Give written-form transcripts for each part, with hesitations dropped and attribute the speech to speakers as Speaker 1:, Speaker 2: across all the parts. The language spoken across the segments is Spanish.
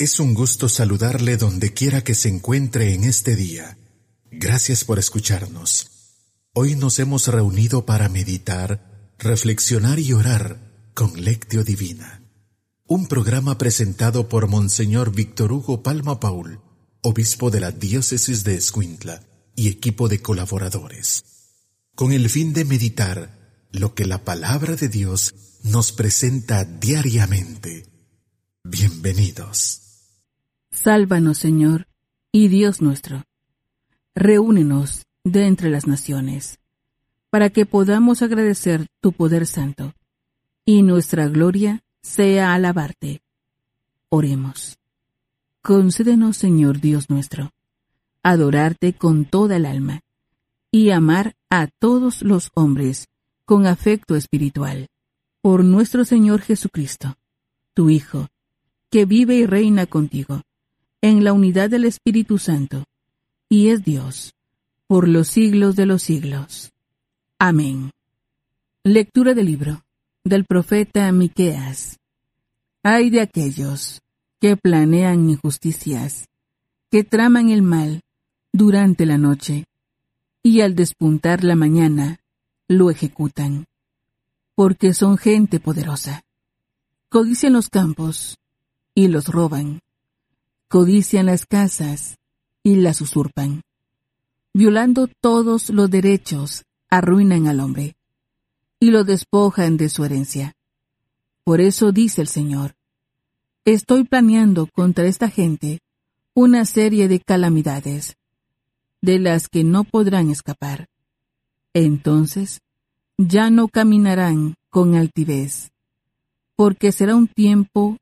Speaker 1: Es un gusto saludarle donde quiera que se encuentre en este día. Gracias por escucharnos. Hoy nos hemos reunido para meditar, reflexionar y orar con Lectio Divina. Un programa presentado por Monseñor Víctor Hugo Palma Paul, obispo de la diócesis de Escuintla y equipo de colaboradores, con el fin de meditar lo que la palabra de Dios nos presenta diariamente. Bienvenidos.
Speaker 2: Sálvanos, Señor, y Dios nuestro. Reúnenos de entre las naciones, para que podamos agradecer tu poder santo, y nuestra gloria sea alabarte. Oremos. Concédenos, Señor Dios nuestro, adorarte con toda el alma, y amar a todos los hombres con afecto espiritual. Por nuestro Señor Jesucristo, tu Hijo, que vive y reina contigo, en la unidad del Espíritu Santo, y es Dios, por los siglos de los siglos. Amén. Lectura del libro del profeta Miqueas. Ay de aquellos que planean injusticias, que traman el mal durante la noche, y al despuntar la mañana lo ejecutan, porque son gente poderosa. Codician los campos y los roban. Codician las casas y las usurpan. Violando todos los derechos, arruinan al hombre y lo despojan de su herencia. Por eso dice el Señor: estoy planeando contra esta gente una serie de calamidades, de las que no podrán escapar. Entonces ya no caminarán con altivez, porque será un tiempo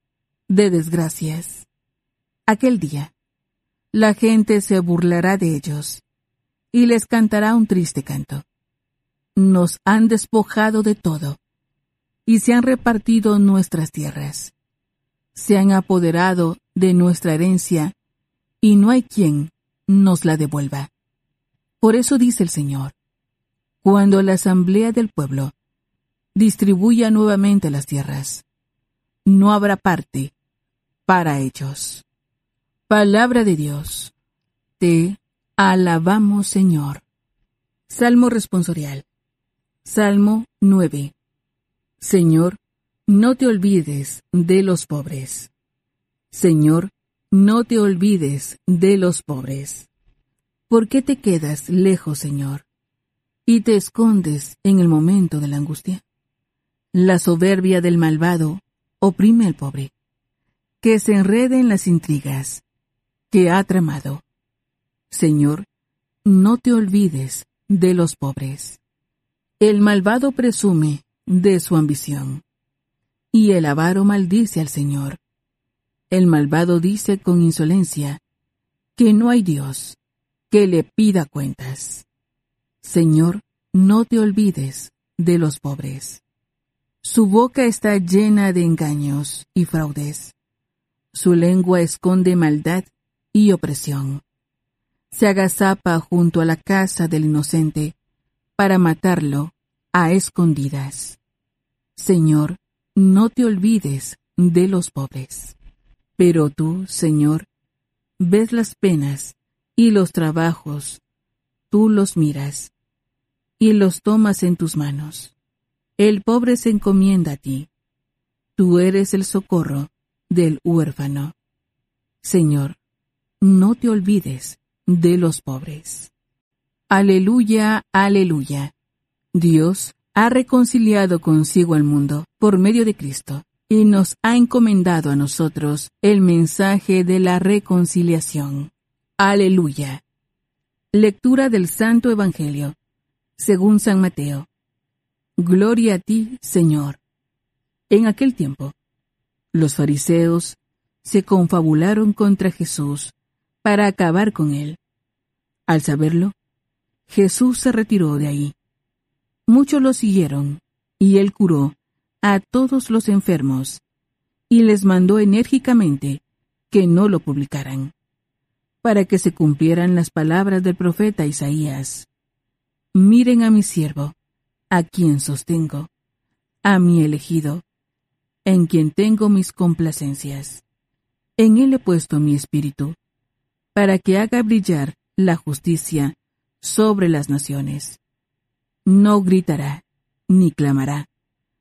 Speaker 2: de desgracias. Aquel día, la gente se burlará de ellos y les cantará un triste canto. Nos han despojado de todo y se han repartido nuestras tierras. Se han apoderado de nuestra herencia y no hay quien nos la devuelva. Por eso dice el Señor: cuando la asamblea del pueblo distribuya nuevamente las tierras, no habrá parte para ellos. Palabra de Dios. Te alabamos, Señor. Salmo responsorial. Salmo 9. Señor, no te olvides de los pobres. Señor, no te olvides de los pobres. ¿Por qué te quedas lejos, Señor, y te escondes en el momento de la angustia? La soberbia del malvado oprime al pobre, que se enrede en las intrigas que ha tramado. Señor, no te olvides de los pobres. El malvado presume de su ambición, y el avaro maldice al Señor. El malvado dice con insolencia que no hay Dios que le pida cuentas. Señor, no te olvides de los pobres. Su boca está llena de engaños y fraudes. Su lengua esconde maldad y opresión. Se agazapa junto a la casa del inocente para matarlo a escondidas. Señor, no te olvides de los pobres. Pero tú, Señor, ves las penas y los trabajos, tú los miras y los tomas en tus manos. El pobre se encomienda a ti. Tú eres el socorro del huérfano. Señor, no te olvides de los pobres. Aleluya, aleluya. Dios ha reconciliado consigo al mundo por medio de Cristo y nos ha encomendado a nosotros el mensaje de la reconciliación. Aleluya. Lectura del Santo Evangelio según San Mateo. Gloria a ti, Señor. En aquel tiempo, los fariseos se confabularon contra Jesús para acabar con él. Al saberlo, Jesús se retiró de ahí. Muchos lo siguieron, y él curó a todos los enfermos, y les mandó enérgicamente que no lo publicaran, para que se cumplieran las palabras del profeta Isaías. Miren a mi siervo, a quien sostengo, a mi elegido, en quien tengo mis complacencias. En él he puesto mi espíritu, para que haga brillar la justicia sobre las naciones. No gritará, ni clamará.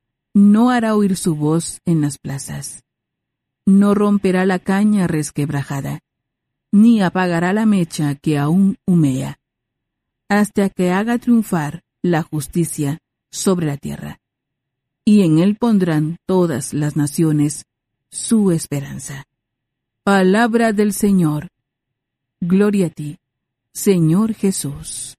Speaker 2: No hará oír su voz en las plazas. No romperá la caña resquebrajada, ni apagará la mecha que aún humea, hasta que haga triunfar la justicia sobre la tierra. Y en él pondrán todas las naciones su esperanza. Palabra del Señor. Gloria a ti, Señor Jesús.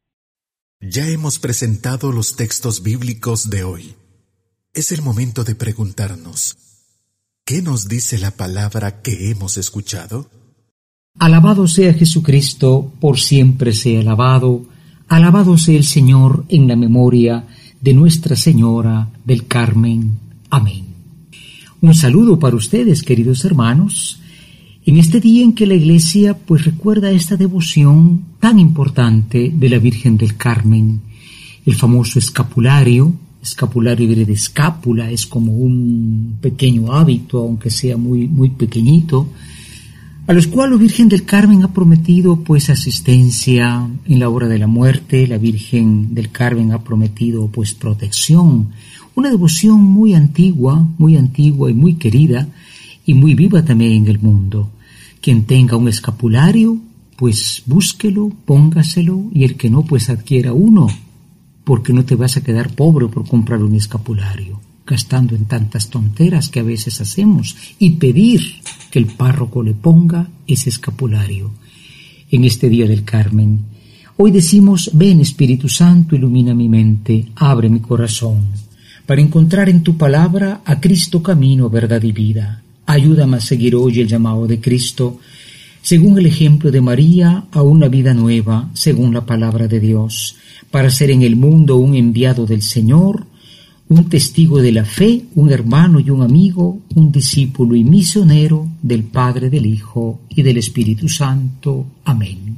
Speaker 1: Ya hemos presentado los textos bíblicos de hoy. Es el momento de preguntarnos, ¿qué nos dice la palabra que hemos escuchado?
Speaker 3: Alabado sea Jesucristo, por siempre sea alabado. Alabado sea el Señor en la memoria de Nuestra Señora del Carmen. Amén. Un saludo para ustedes, queridos hermanos, en este día en que la Iglesia recuerda esta devoción tan importante de la Virgen del Carmen, el famoso escapulario. Escapulario viene de escápula, es como un pequeño hábito, aunque sea muy pequeñito, a los cuales la Virgen del Carmen ha prometido asistencia en la hora de la muerte. La Virgen del Carmen ha prometido protección, una devoción muy antigua y muy querida y muy viva también en el mundo. Quien tenga un escapulario, búsquelo, póngaselo, y el que no, adquiera uno, porque no te vas a quedar pobre por comprar un escapulario, gastando en tantas tonteras que a veces hacemos, y pedir que el párroco le ponga ese escapulario. En este día del Carmen, hoy decimos: ven Espíritu Santo, ilumina mi mente, abre mi corazón, para encontrar en tu palabra a Cristo camino, verdad y vida. Ayúdame a seguir hoy el llamado de Cristo, según el ejemplo de María, a una vida nueva, según la palabra de Dios, para ser en el mundo un enviado del Señor, un testigo de la fe, un hermano y un amigo, un discípulo y misionero del Padre, del Hijo y del Espíritu Santo. Amén.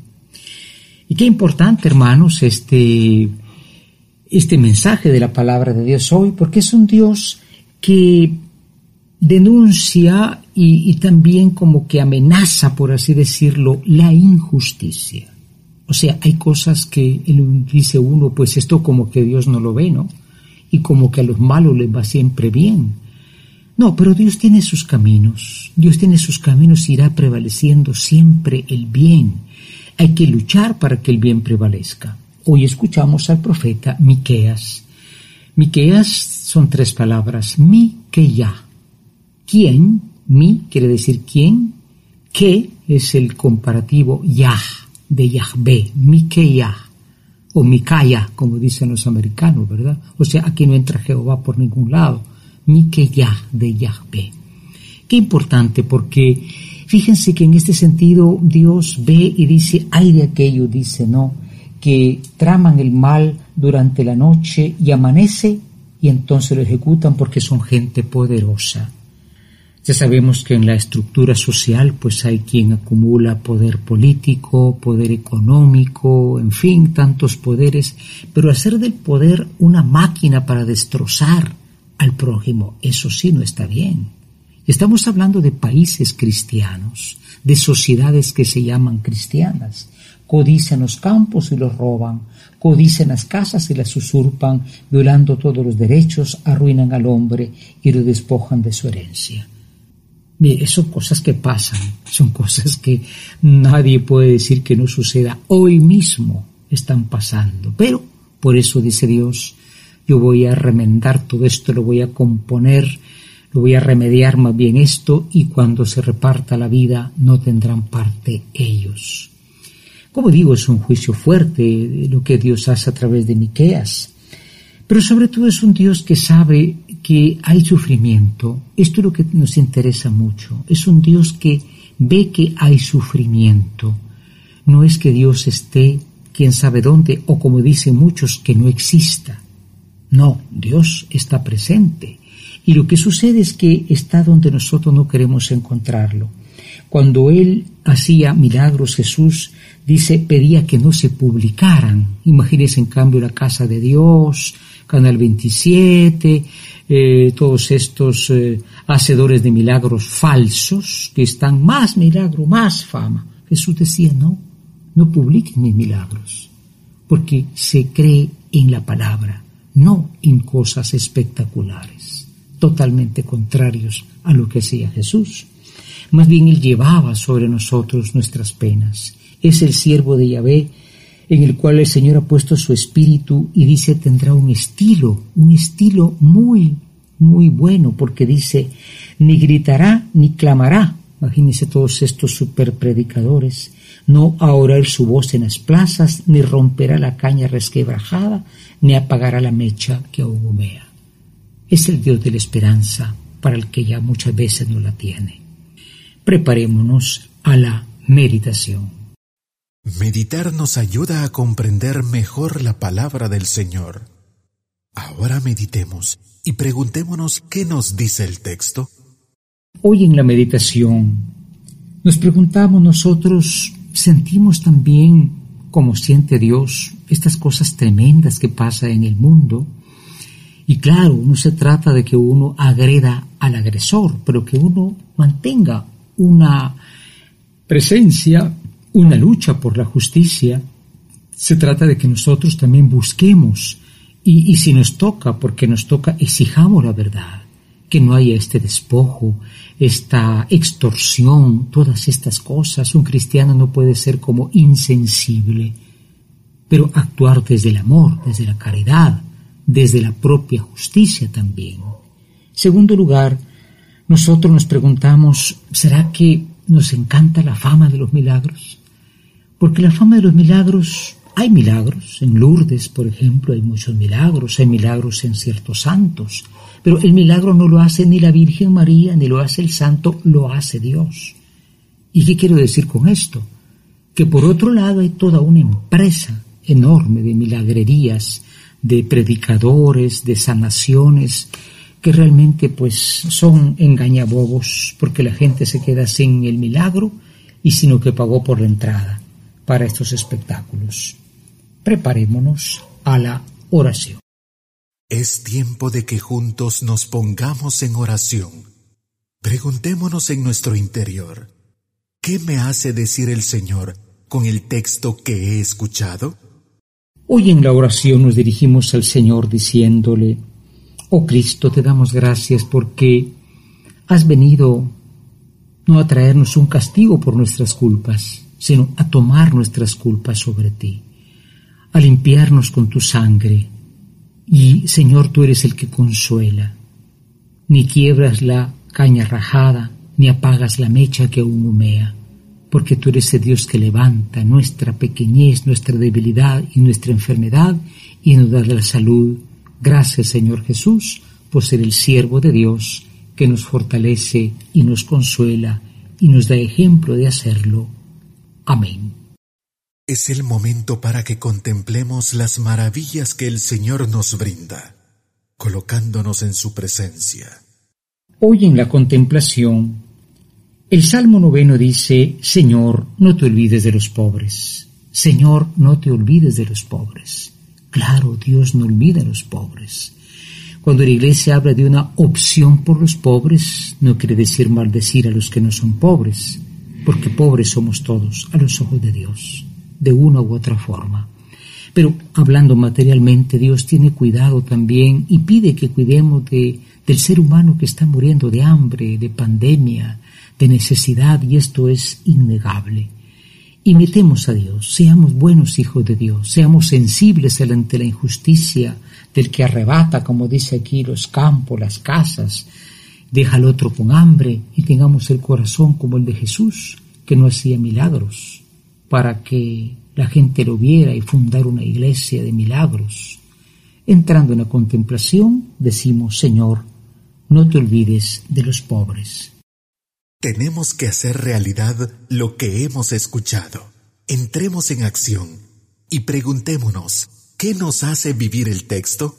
Speaker 3: Y qué importante, hermanos, este mensaje de la palabra de Dios hoy, porque es un Dios que denuncia y también como que amenaza, por así decirlo, la injusticia. O sea, hay cosas que dice uno, esto como que Dios no lo ve, ¿no? Y como que a los malos les va siempre bien. No, pero Dios tiene sus caminos. Dios tiene sus caminos y irá prevaleciendo siempre el bien. Hay que luchar para que el bien prevalezca. Hoy escuchamos al profeta Miqueas. Miqueas son 3 palabras: Miqueya. ¿Quién? Mi quiere decir quién. Que es el comparativo Yah, de Yahvé. Miqueya. O Micaya, como dicen los americanos, ¿verdad? O sea, aquí no entra Jehová por ningún lado. Miqueya, de Yahvé. Qué importante, porque fíjense que en este sentido Dios ve y dice: ay de aquello, dice, no, que traman el mal durante la noche y amanece y entonces lo ejecutan porque son gente poderosa. Ya sabemos que en la estructura social hay quien acumula poder político, poder económico, en fin, tantos poderes, pero hacer del poder una máquina para destrozar al prójimo, eso sí no está bien. Estamos hablando de países cristianos, de sociedades que se llaman cristianas. Codician los campos y los roban, codician las casas y las usurpan, violando todos los derechos, arruinan al hombre y lo despojan de su herencia. Mire, son cosas que pasan, son cosas que nadie puede decir que no suceda. Hoy mismo están pasando, pero por eso dice Dios: yo voy a remendar todo esto, lo voy a componer, lo voy a remediar más bien esto, y cuando se reparta la vida no tendrán parte ellos. Como digo, es un juicio fuerte lo que Dios hace a través de Miqueas, pero sobre todo es un Dios que sabe que hay sufrimiento. Esto es lo que nos interesa mucho. Es un Dios que ve que hay sufrimiento. No es que Dios esté quién sabe dónde, o como dicen muchos, que no exista. No, Dios está presente. Y lo que sucede es que está donde nosotros no queremos encontrarlo. Cuando Él hacía milagros, Jesús pedía que no se publicaran. Imagínense, en cambio, la casa de Dios, Canal 27, todos estos hacedores de milagros falsos que están más milagro, más fama. Jesús decía, no publiquen mis milagros, porque se cree en la palabra, no en cosas espectaculares, totalmente contrarios a lo que hacía Jesús. Más bien Él llevaba sobre nosotros nuestras penas. Es el siervo de Yahvé, en el cual el Señor ha puesto su espíritu y dice tendrá un estilo muy, muy bueno, porque dice, ni gritará ni clamará. Imagínense todos estos superpredicadores. No ha oír su voz en las plazas, ni romperá la caña resquebrajada, ni apagará la mecha que aún humea. Es el Dios de la esperanza para el que ya muchas veces no la tiene. Preparémonos a la meditación.
Speaker 1: Meditar nos ayuda a comprender mejor la palabra del Señor. Ahora meditemos y preguntémonos qué nos dice el texto.
Speaker 3: Hoy en la meditación nos preguntamos nosotros, ¿sentimos también, como siente Dios, estas cosas tremendas que pasan en el mundo? Y claro, no se trata de que uno agreda al agresor, pero que uno mantenga una presencia, una lucha por la justicia. Se trata de que nosotros también busquemos y si nos toca, porque nos toca, exijamos la verdad, que no haya este despojo, esta extorsión, todas estas cosas. Un cristiano no puede ser como insensible, pero actuar desde el amor, desde la caridad, desde la propia justicia también. Segundo lugar, nosotros nos preguntamos, ¿será que nos encanta la fama de los milagros? Porque la fama de los milagros, hay milagros, en Lourdes, por ejemplo, hay muchos milagros, hay milagros en ciertos santos, pero el milagro no lo hace ni la Virgen María, ni lo hace el santo, lo hace Dios. ¿Y qué quiero decir con esto? Que por otro lado hay toda una empresa enorme de milagrerías, de predicadores, de sanaciones, que realmente pues son engañabobos, porque la gente se queda sin el milagro y sin lo que pagó por la entrada para estos espectáculos. Preparémonos a la oración.
Speaker 1: Es tiempo de que juntos nos pongamos en oración. Preguntémonos en nuestro interior, ¿qué me hace decir el Señor con el texto que he escuchado?
Speaker 3: Hoy en la oración nos dirigimos al Señor diciéndole, oh Cristo, te damos gracias porque has venido no a traernos un castigo por nuestras culpas, sino a tomar nuestras culpas sobre ti, a limpiarnos con tu sangre. Y, Señor, tú eres el que consuela. Ni quiebras la caña rajada, ni apagas la mecha que aún humea, porque tú eres el Dios que levanta nuestra pequeñez, nuestra debilidad y nuestra enfermedad y nos da la salud. Gracias, Señor Jesús, por ser el siervo de Dios que nos fortalece y nos consuela y nos da ejemplo de hacerlo. Amén.
Speaker 1: Es el momento para que contemplemos las maravillas que el Señor nos brinda, colocándonos en su presencia.
Speaker 3: Hoy en la contemplación, el Salmo 9 dice, Señor, no te olvides de los pobres. Señor, no te olvides de los pobres. Claro, Dios no olvida a los pobres. Cuando la Iglesia habla de una opción por los pobres, no quiere decir maldecir a los que no son pobres, porque pobres somos todos a los ojos de Dios, de una u otra forma. Pero hablando materialmente, Dios tiene cuidado también y pide que cuidemos del ser humano que está muriendo de hambre, de pandemia, de necesidad, y esto es innegable. Imitemos a Dios, seamos buenos hijos de Dios, seamos sensibles ante la injusticia del que arrebata, como dice aquí, los campos, las casas, deja al otro con hambre, y tengamos el corazón como el de Jesús, que no hacía milagros, para que la gente lo viera y fundar una iglesia de milagros. Entrando en la contemplación, decimos, Señor, no te olvides de los pobres.
Speaker 1: Tenemos que hacer realidad lo que hemos escuchado. Entremos en acción y preguntémonos, ¿qué nos hace vivir el texto?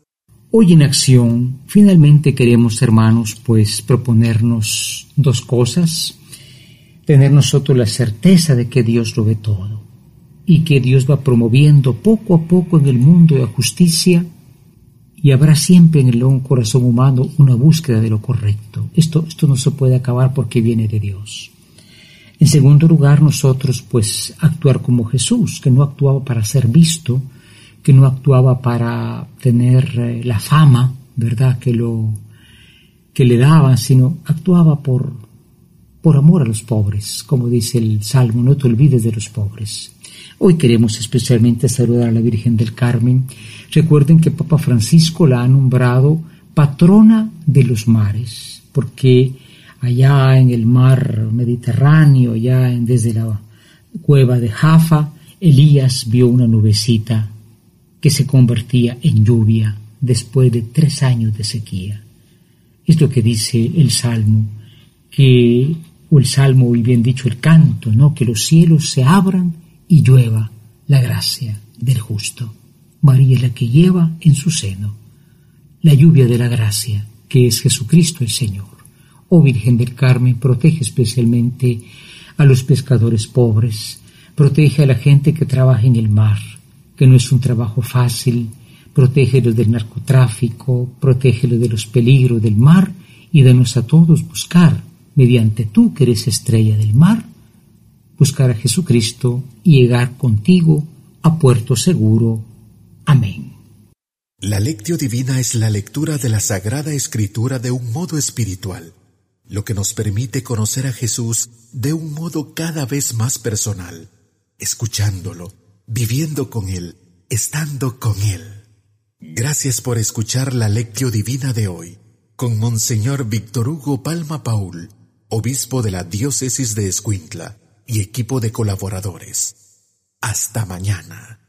Speaker 3: Hoy en acción, finalmente queremos, hermanos, pues proponernos dos cosas. Tener nosotros la certeza de que Dios lo ve todo y que Dios va promoviendo poco a poco en el mundo de la justicia y habrá siempre en el corazón humano una búsqueda de lo correcto. Esto no se puede acabar porque viene de Dios. En segundo lugar, nosotros pues actuar como Jesús, que no actuaba para ser visto, que no actuaba para tener la fama, ¿verdad?, que le daban, sino actuaba por amor a los pobres, como dice el Salmo, no te olvides de los pobres. Hoy queremos especialmente saludar a la Virgen del Carmen. Recuerden que Papa Francisco la ha nombrado patrona de los mares, porque allá en el mar Mediterráneo, desde la cueva de Jaffa, Elías vio una nubecita que se convertía en lluvia después de 3 años de sequía. Es lo que dice el Salmo, y bien dicho el canto, ¿no?, que los cielos se abran y llueva la gracia del justo. María es la que lleva en su seno la lluvia de la gracia, que es Jesucristo el Señor. Oh Virgen del Carmen, protege especialmente a los pescadores pobres, protege a la gente que trabaja en el mar, que no es un trabajo fácil, protégelos del narcotráfico, protégelos de los peligros del mar y danos a todos buscar, mediante tú que eres estrella del mar, buscar a Jesucristo y llegar contigo a puerto seguro. Amén.
Speaker 1: La Lectio Divina es la lectura de la Sagrada Escritura de un modo espiritual, lo que nos permite conocer a Jesús de un modo cada vez más personal, escuchándolo, viviendo con Él, estando con Él. Gracias por escuchar la Lectio Divina de hoy, con Monseñor Víctor Hugo Palma Paul, obispo de la Diócesis de Escuintla, y equipo de colaboradores. Hasta mañana.